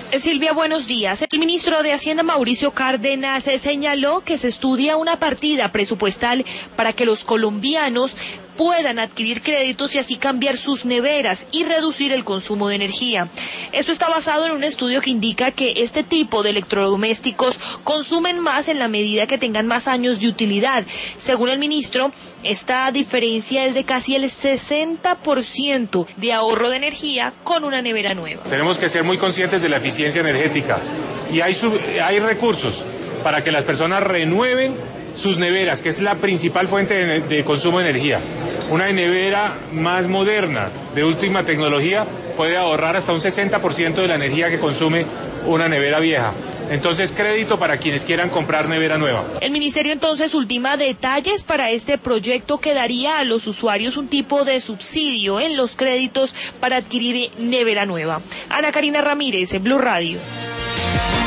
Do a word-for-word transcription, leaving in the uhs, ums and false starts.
Silvia, buenos días. El ministro de Hacienda, Mauricio Cárdenas, señaló que se estudia una partida presupuestal para que los colombianos puedan adquirir créditos y así cambiar sus neveras y reducir el consumo de energía. Esto está basado en un estudio que indica que este tipo de electrodomésticos consumen más en la medida que tengan más años de utilidad. Según el ministro, esta diferencia es de casi el sesenta por ciento de ahorro de energía con una nevera nueva. Tenemos que ser muy conscientes de la eficiencia energética y hay, sub, hay recursos para que las personas renueven sus neveras, que es la principal fuente de, de consumo de energía. Una nevera más moderna, de última tecnología, puede ahorrar hasta un sesenta por ciento de la energía que consume una nevera vieja. Entonces, crédito para quienes quieran comprar nevera nueva. El ministerio entonces ultima detalles para este proyecto que daría a los usuarios un tipo de subsidio en los créditos para adquirir nevera nueva. Ana Karina Ramírez, en Blue Radio.